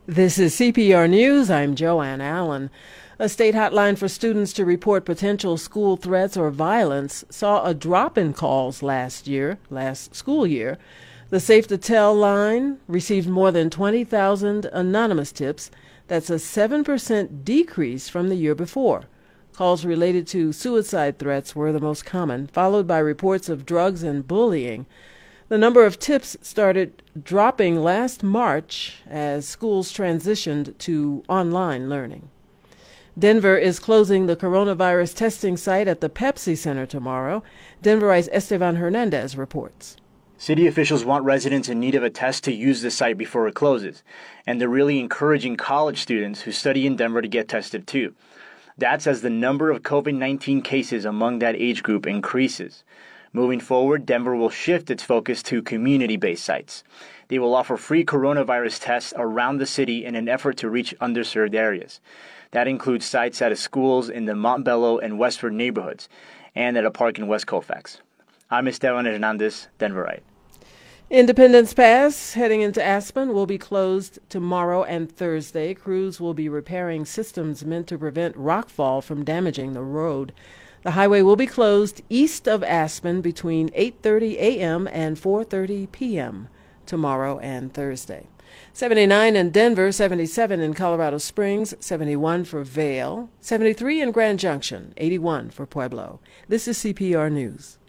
This is CPR News. I'm Joanne Allen. A state hotline for students to report potential school threats or violence saw a drop in calls last school year. The Safe to Tell line received more than 20,000 anonymous tips. That's a 7% decrease from the year before. Calls related to suicide threats were the most common, followed by reports of drugs and bullying. The number of tips started dropping last March as schools transitioned to online learning. Denver is closing the coronavirus testing site at the Pepsi Center tomorrow. Denverite's Estevan Hernandez reports. City officials want residents in need of a test to use the site before it closes, and they're really encouraging college students who study in Denver to get tested too. That's as the number of COVID-19 cases among that age group increases. Moving forward, Denver will shift its focus to community-based sites. They will offer free coronavirus tests around the city in an effort to reach underserved areas. That includes sites at schools in the Montbello and Westford neighborhoods, and at a park in West Colfax. I'm Esteban Hernandez, Denverite. Independence Pass, heading into Aspen, will be closed tomorrow and Thursday. Crews will be repairing systems meant to prevent rockfall from damaging the road. The highway will be closed east of Aspen between 8:30 a.m. and 4:30 p.m. tomorrow and Thursday. 79 in Denver, 77 in Colorado Springs, 71 for Vail, 73 in Grand Junction, 81 for Pueblo. This is CPR News.